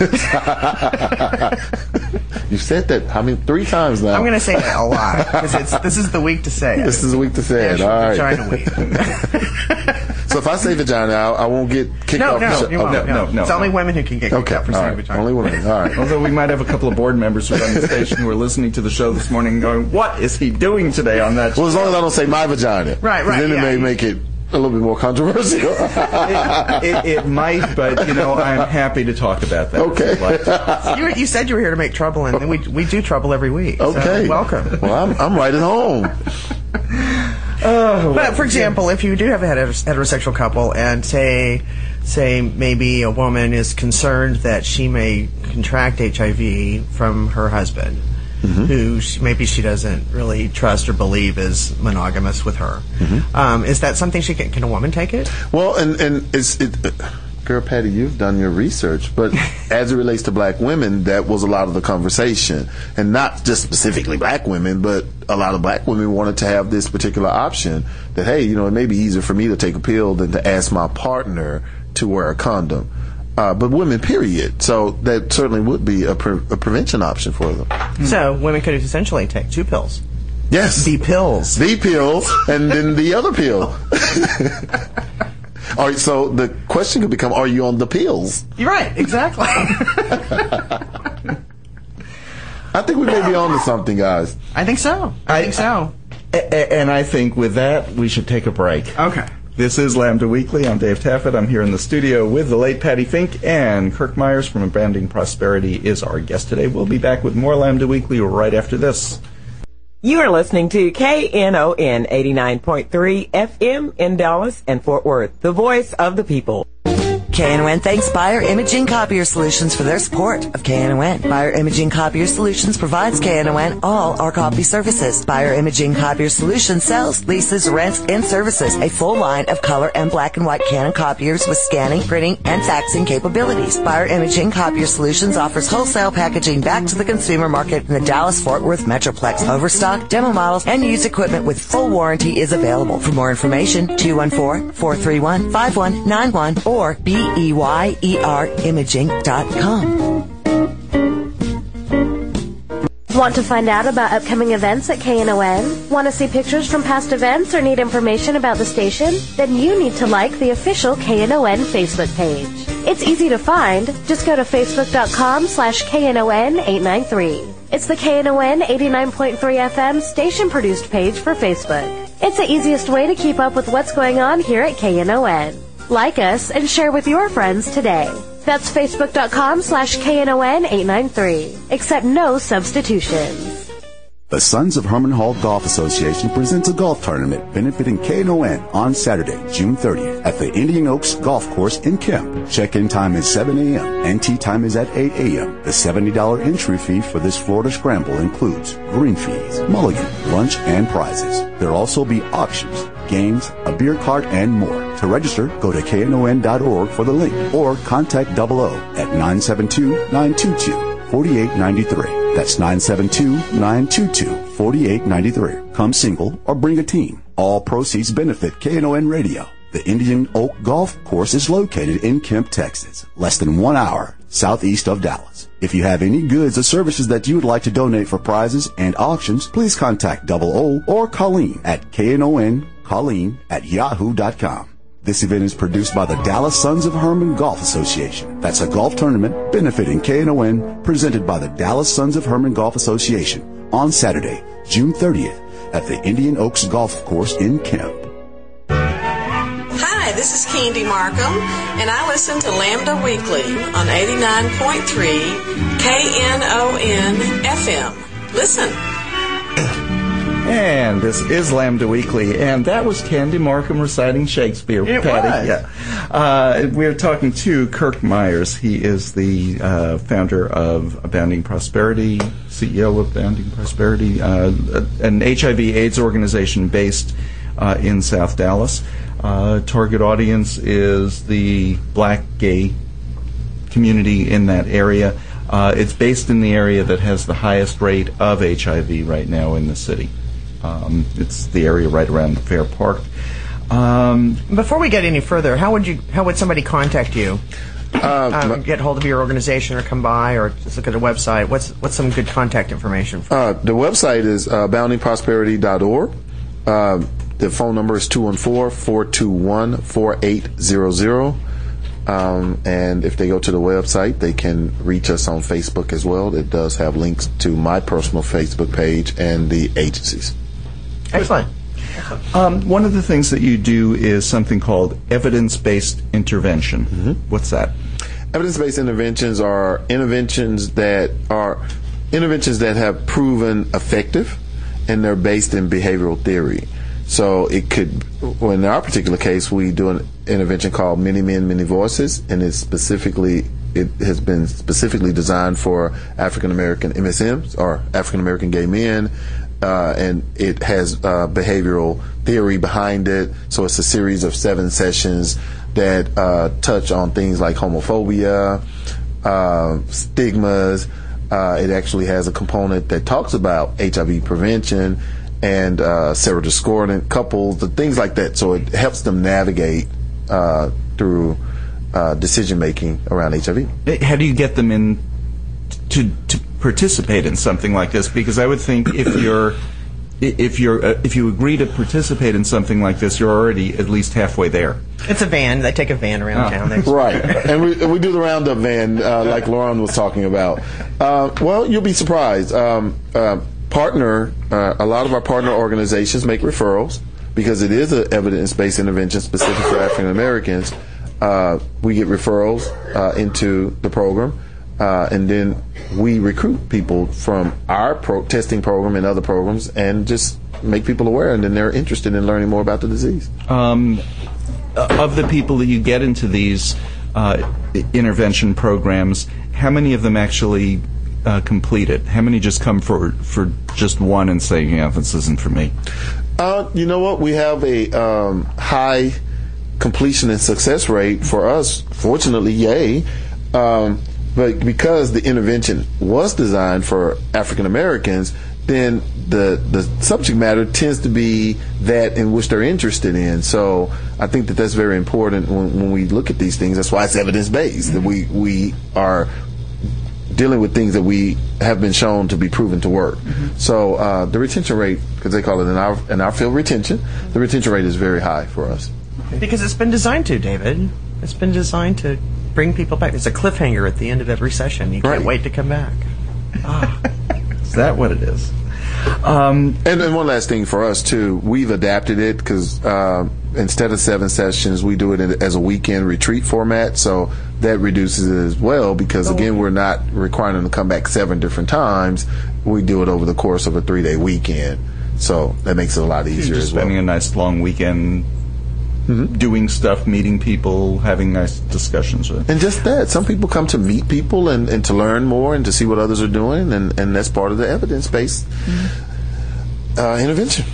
You've said that, 3 times now? I'm going to say that a lot, because this is the week to say it. This is the week to say it, all right. Vagina week. So if I say vagina, I won't get kicked off the show? No. It's only women who can get kicked out for saying vagina. Only women, all right. Although we might have a couple of board members who are on the station who are listening to the show this morning going, what is he doing today on that show? Well, as long as I don't say my vagina. Right. Then it may make it a little bit more controversial. it might, but I'm happy to talk about that. Okay. You said you were here to make trouble, and we do trouble every week. Okay. So welcome. Well, I'm right at home. But for example, if you do have a heterosexual couple, and say maybe a woman is concerned that she may contract HIV from her husband, who maybe she doesn't really trust or believe is monogamous with her. Is that something can a woman take it? Well, and Girl Patty, you've done your research, but as it relates to black women, that was a lot of the conversation. And not just specifically black women, but a lot of black women wanted to have this particular option that, hey, it may be easier for me to take a pill than to ask my partner to wear a condom. But women, period. So that certainly would be a prevention option for them. So women could essentially take 2 pills. Yes. The pills. The pill, and then the other pill. All right, so the question could become, are you on the pills? You're right, exactly. I think we may be on to something, guys. I think so. And I think with that, we should take a break. Okay. This is Lambda Weekly. I'm Dave Taffet. I'm here in the studio with the late Patty Fink, and Kirk Myers from Branding Prosperity is our guest today. We'll be back with more Lambda Weekly right after this. You are listening to KNON 89.3 FM in Dallas and Fort Worth, the voice of the people. KNON thanks Buyer Imaging Copier Solutions for their support of KNON. Buyer Imaging Copier Solutions provides KNON all our copy services. Buyer Imaging Copier Solutions sells, leases, rents, and services a full line of color and black and white Canon copiers with scanning, printing, and faxing capabilities. Buyer Imaging Copier Solutions offers wholesale packaging back to the consumer market in the Dallas-Fort Worth Metroplex. Overstock, demo models, and used equipment with full warranty is available. For more information, 214-431-5191 or BEYERimaging.com. Want to find out about upcoming events at KNON? Want to see pictures from past events or need information about the station? Then you need to like the official KNON Facebook page. It's easy to find. Just go to facebook.com/KNON893. It's the KNON 89.3 FM station-produced page for Facebook. It's the easiest way to keep up with what's going on here at KNON. Like us and share with your friends today. That's facebook.com/KNON893. Accept no substitutions. The Sons of Herman Hall Golf Association presents a golf tournament benefiting KNON on Saturday, June 30th at the Indian Oaks Golf Course in Kemp. Check-in time is 7 a.m. and tee time is at 8 a.m. The $70 entry fee for this Florida Scramble includes green fees, mulligan, lunch, and prizes. There'll also be auctions, games, a beer cart, and more. To register, go to KNON.org for the link or contact 00 at 972-922-4893. That's 972-922-4893. Come single or bring a team. All proceeds benefit KNON Radio. The Indian Oak Golf Course is located in Kemp, Texas, less than 1 hour southeast of Dallas. If you have any goods or services that you would like to donate for prizes and auctions, please contact 00 or Colleen at KNON@yahoo.com. This event is produced by the Dallas Sons of Herman Golf Association. That's a golf tournament benefiting KNON, presented by the Dallas Sons of Herman Golf Association on Saturday, June 30th at the Indian Oaks Golf Course in Kemp. Hi, this is Candy Markham, and I listen to Lambda Weekly on 89.3 KNON FM. Listen. And this is Lambda Weekly, and that was Candy Markham reciting Shakespeare. It Patty. was. Yeah. We're talking to Kirk Myers. He is the founder of Abounding Prosperity, CEO of Abounding Prosperity, an HIV/AIDS organization based in South Dallas. Target audience is the black gay community in that area. It's based in the area that has the highest rate of HIV right now in the city. It's the area right around Fair Park. Before we get any further, how would somebody contact you? Get hold of your organization or come by or just look at a website? What's some good contact information? The website is boundingprosperity.org. The phone number is 214-421-4800. And if they go to the website, they can reach us on Facebook as well. It does have links to my personal Facebook page and the agency's. Excellent. One of the things that you do is something called evidence-based intervention. Mm-hmm. What's that? Evidence-based interventions are interventions that have proven effective, and they're based in behavioral theory. So it could, well, in our particular case, we do an intervention called Many Men, Many Voices, and it has been specifically designed for African American MSMs or African American gay men, and it has behavioral theory behind it. So it's a series of 7 sessions that touch on things like homophobia, stigmas. It actually has a component that talks about HIV prevention and serodiscordant couples, the things like that. So it helps them navigate through decision making around HIV. How do you get them in to participate in something like this? Because I would think if you agree to participate in something like this, you're already at least halfway there. It's a van. They take a van around town. Right, and we do the roundup van like Lauren was talking about. Well, you'll be surprised. A lot of our partner organizations make referrals because it is an evidence-based intervention specific for African Americans. We get referrals into the program, and then we recruit people from our testing program and other programs, and just make people aware, and then they're interested in learning more about the disease. Of the people that you get into these, intervention programs, how many of them actually complete it? How many just come for just one and say, yeah, this isn't for me? You know what? We have a high completion and success rate for us. Fortunately, yay. But because the intervention was designed for African Americans, then the subject matter tends to be that in which they're interested in. So I think that that's very important when we look at these things. That's why it's evidence-based, that we are dealing with things that we have been shown to be proven to work. So the retention rate, because they call it in our field retention, the retention rate is very high for us. Because it's been designed to, David. It's been designed to bring people back. There's a cliffhanger at the end of every session. You can't wait to come back. Is that what it is? And one last thing for us, too. We've adapted it because instead of 7 sessions, we do it as a weekend retreat format. So that reduces it as well because, again, we're not requiring them to come back 7 different times. We do it over the course of a 3-day weekend. So that makes it a lot easier as well. Spending a nice long weekend doing stuff, meeting people, having nice discussions with. And just that. Some people come to meet people and to learn more and to see what others are doing, and that's part of the evidence-based intervention.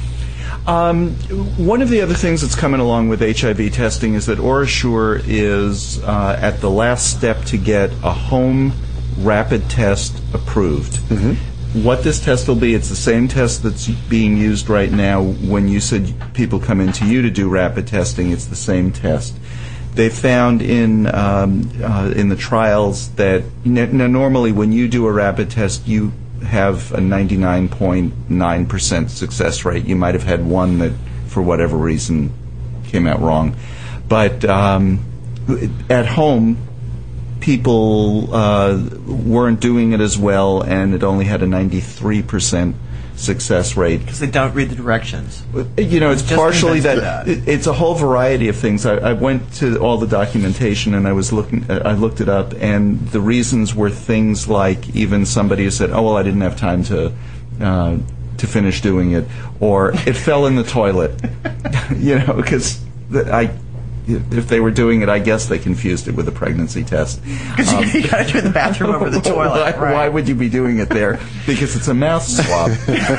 One of the other things that's coming along with HIV testing is that OraSure is at the last step to get a home rapid test approved. What this test will be, it's the same test that's being used right now. When you said people come into you to do rapid testing, it's the same test. They found in the trials that normally when you do a rapid test, you have a 99.9% success rate. You might have had one that, for whatever reason, came out wrong. But at home, people weren't doing it as well, and it only had a 93% success rate. Because they don't read the directions. You know, it's partially that. It's a whole variety of things. I went to all the documentation and I looked it up, and the reasons were things like even somebody who said, "Oh well, I didn't have time to finish doing it," or "It fell in the toilet." You know, because if they were doing it, I guess they confused it with a pregnancy test. Because you got to do it in the bathroom over the toilet. Why would you be doing it there? Because it's a mouth swab.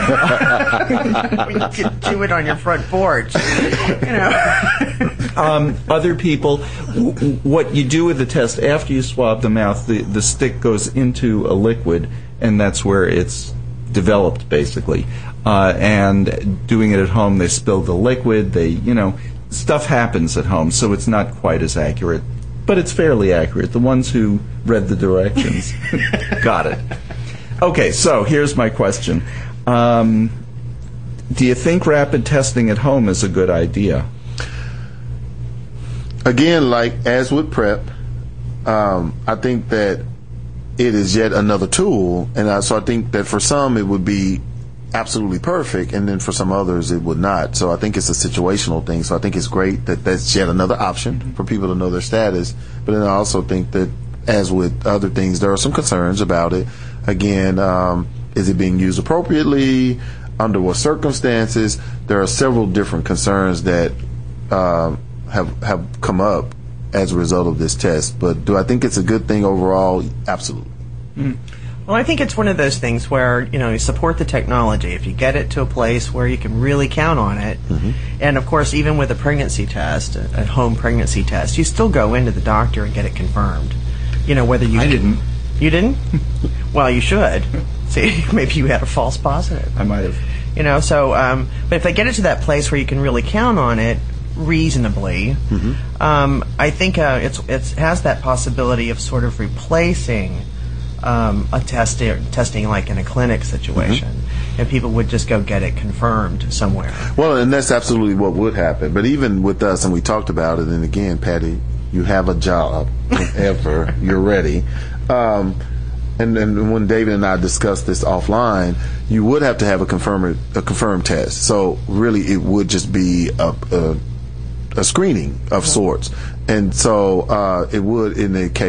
You can do it on your front porch. You know. Other people, what you do with the test after you swab the mouth, the stick goes into a liquid, and that's where it's developed, basically. And doing it at home, they spill the liquid. Stuff happens at home, so it's not quite as accurate, but it's fairly accurate. The ones who read the directions got it. Okay, so here's my question. Do you think rapid testing at home is a good idea? Again, like as with PrEP, I think that it is yet another tool, and so I think that for some it would be absolutely perfect, and then for some others it would not. So I think it's a situational thing. So I think it's great that that's yet another option for people to know their status. But then I also think that, as with other things, there are some concerns about it. Again, is it being used appropriately? Under what circumstances? There are several different concerns that have come up as a result of this test. But do I think it's a good thing overall? Absolutely. Well, I think it's one of those things where, you support the technology. If you get it to a place where you can really count on it, and of course, even with a pregnancy test, a home pregnancy test, you still go into the doctor and get it confirmed. Whether you... I didn't. You didn't? Well, you should. See, maybe you had a false positive. I might have. But if they get it to that place where you can really count on it reasonably, I think it has that possibility of sort of replacing a testing like in a clinic situation, and people would just go get it confirmed somewhere. Well, and that's absolutely what would happen. But even with us, and we talked about it, and again, Patty, you have a job whenever you're ready. And when David and I discussed this offline, you would have to have a confirmed test. So really, it would just be a screening of sorts. And so it would, in the case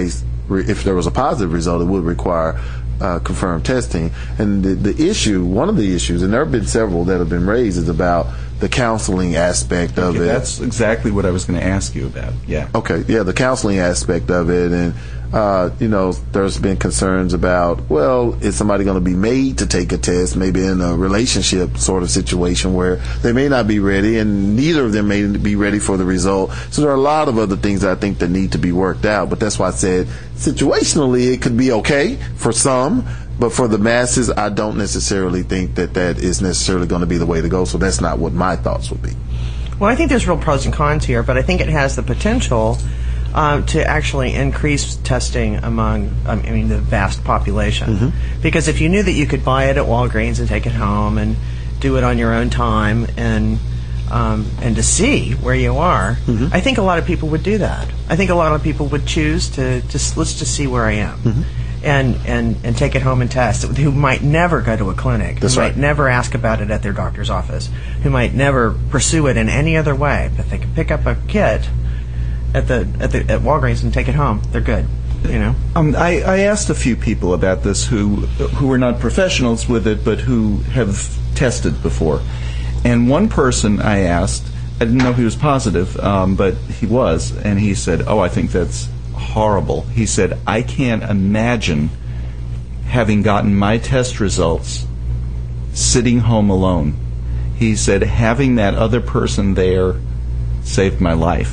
if there was a positive result, it would require confirmed testing. And one of the issues, and there have been several that have been raised, is about the counseling aspect of it. That's exactly what I was going to ask you about. Yeah. Okay. Yeah, the counseling aspect of it, and there's been concerns about, well, is somebody going to be made to take a test, maybe in a relationship sort of situation where they may not be ready, and neither of them may be ready for the result. So there are a lot of other things that I think that need to be worked out. But that's why I said situationally it could be okay for some. But for the masses, I don't necessarily think that is necessarily going to be the way to go. So that's not what my thoughts would be. Well, I think there's real pros and cons here, but I think it has the potential to actually increase testing among, the vast population. Mm-hmm. Because if you knew that you could buy it at Walgreens and take it home and do it on your own time and to see where you are, mm-hmm. I think a lot of people would do that. I think a lot of people would choose to let's just see where I am. Mm-hmm. And take it home and test, who might never go to a clinic, That's who right. might never ask about it at their doctor's office, who might never pursue it in any other way, but they can pick up a kit at Walgreens and take it home. They're good, I asked a few people about this who are not professionals with it, but who have tested before. And one person I asked, I didn't know he was positive, but he was, and he said, "Oh, I think that's horrible." He said, "I can't imagine having gotten my test results sitting home alone." He said, "Having that other person there saved my life."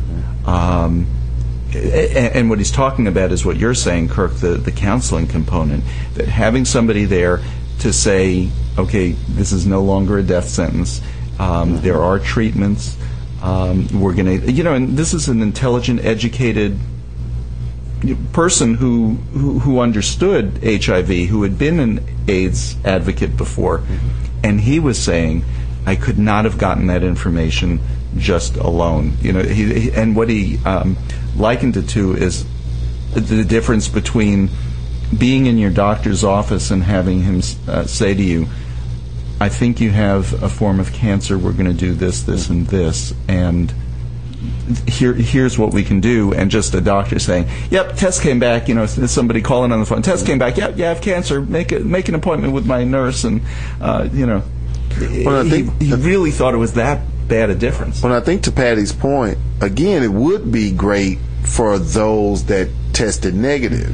And what he's talking about is what you're saying, Kirk, the counseling component, that having somebody there to say, okay, this is no longer a death sentence, there are treatments, we're going to, and this is an intelligent, educated person who understood HIV, who had been an AIDS advocate before, and he was saying, I could not have gotten that information just alone. And what he likened it to is the difference between being in your doctor's office and having him say to you, I think you have a form of cancer, we're going to do this, and this, and here's what we can do, and just a doctor saying, yep, test came back, somebody calling on the phone, test came back, yep, you have cancer, make an appointment with my nurse, and he really thought it was that bad a difference. Well, I think to Patty's point, again, it would be great for those that tested negative,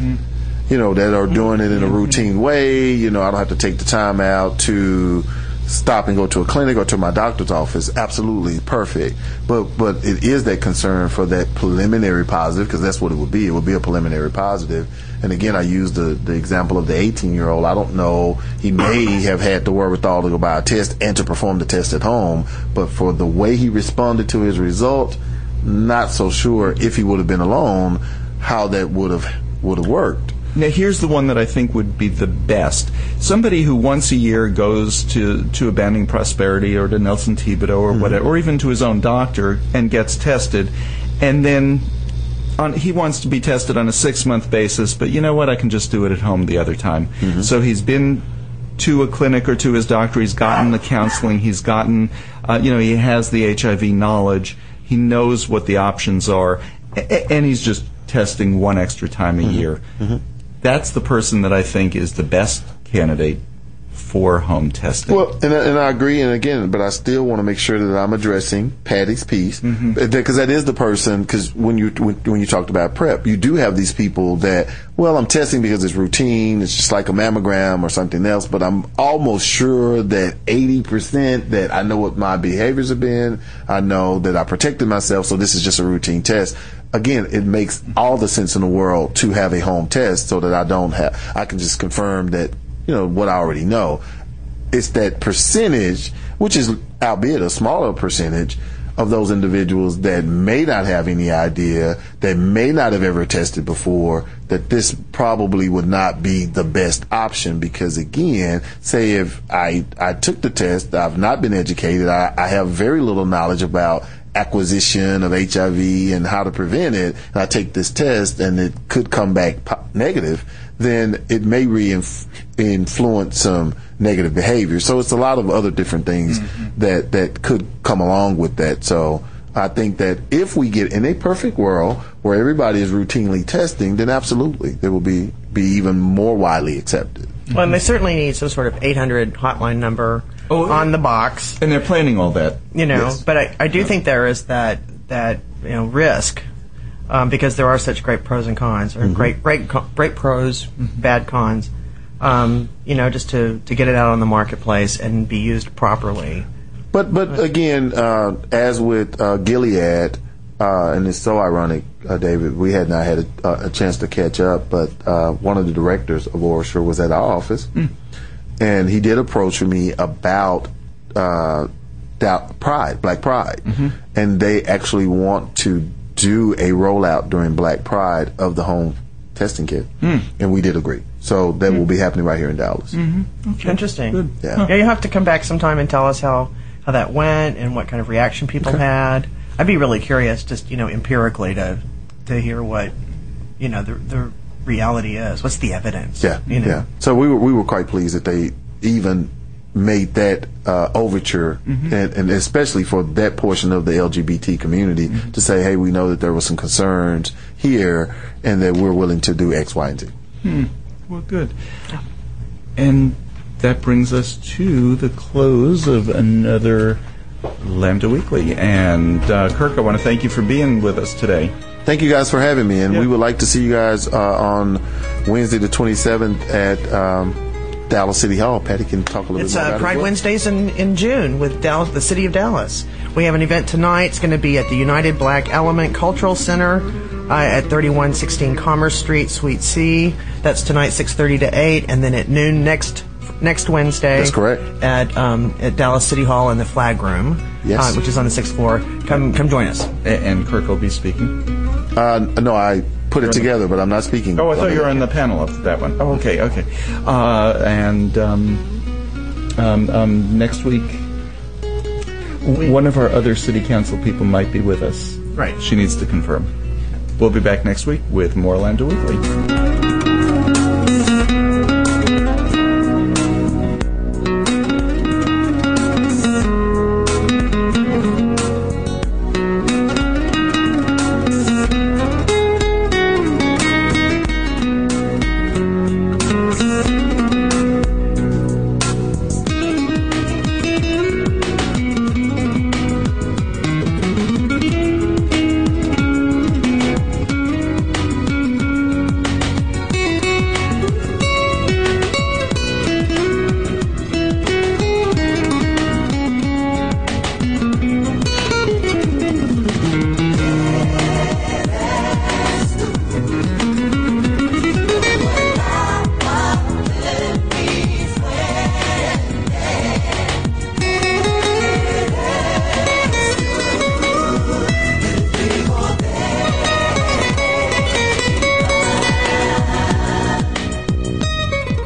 that are doing it in a routine way. I don't have to take the time out to stop and go to a clinic or to my doctor's office. Absolutely perfect. But it is that concern for that preliminary positive, because that's what it would be. It would be a preliminary positive. And again, I used the example of the 18-year-old. I don't know, he may have had the wherewithal to go buy a test and to perform the test at home, but for the way he responded to his result, not so sure if he would have been alone how that would have worked. Now, here's the one that I think would be the best. Somebody who once a year goes to Abandoning Prosperity or to Nelson Thibodeau or whatever, or even to his own doctor and gets tested, and then he wants to be tested on a 6-month basis, but you know what, I can just do it at home the other time. So he's been to a clinic or to his doctor, he's gotten the counseling, he's gotten, he has the HIV knowledge, he knows what the options are, and he's just testing one extra time a year. That's the person that I think is the best candidate for home testing. Well, and I agree, and again, but I still want to make sure that I'm addressing Patty's piece, because that is the person. Because when you talked about PrEP, you do have these people that, well, I'm testing because it's routine, it's just like a mammogram or something else, but I'm almost sure that 80% that I know what my behaviors have been, I know that I protected myself, so this is just a routine test. Again, it makes all the sense in the world to have a home test so that I can just confirm that, what I already know. It's that percentage, which is, albeit a smaller percentage, of those individuals that may not have any idea, that may not have ever tested before, that this probably would not be the best option. Because again, say if I took the test, I've not been educated, I have very little knowledge about acquisition of HIV and how to prevent it, and I take this test and it could come back negative, then it may influence some negative behavior. So it's a lot of other different things that could come along with that. So I think that if we get in a perfect world where everybody is routinely testing, then absolutely, they will be even more widely accepted. Well, and they certainly need some sort of 800 hotline number on the box. And they're planning all that. Yes. But I do think there is that risk because there are such great pros and cons, or great pros, bad cons. Just to get it out on the marketplace and be used properly. But again, as with Gilead, and it's so ironic, David, we had not had a chance to catch up, but one of the directors of OraSure was at our office, and he did approach me about Black Pride, and they actually want to do a rollout during Black Pride of the home testing kit, and we did agree. So that will be happening right here in Dallas. Okay. Interesting. Good. Yeah. You have to come back sometime and tell us how that went and what kind of reaction people had. I'd be really curious, just empirically, to hear what the reality is. What's the evidence? Yeah. So we were quite pleased that they even made that overture, and especially for that portion of the LGBT community, to say, hey, we know that there were some concerns here, and that we're willing to do X, Y, and Z. Well, good. And that brings us to the close of another Lambda Weekly. And Kirk, I want to thank you for being with us today. Thank you guys for having me, and we would like to see you guys on Wednesday the 27th at Dallas City Hall. Patty can talk a little bit more about it. It's Pride Wednesdays in June with Dallas, the city of Dallas. We have an event tonight. It's going to be at the United Black Element Cultural Center at 3116 Commerce Street, Suite C. That's tonight, 6:30 to 8, and then at noon next Wednesday. That's correct. At Dallas City Hall in the Flag Room, which is on the 6th floor. Come join us. And Kirk will be speaking. No, I put it together, but I'm not speaking. Oh, I thought you were on the panel of that one. Oh, okay. And next week, one of our other city council people might be with us. Right. She needs to confirm. We'll be back next week with more Lambda Weekly.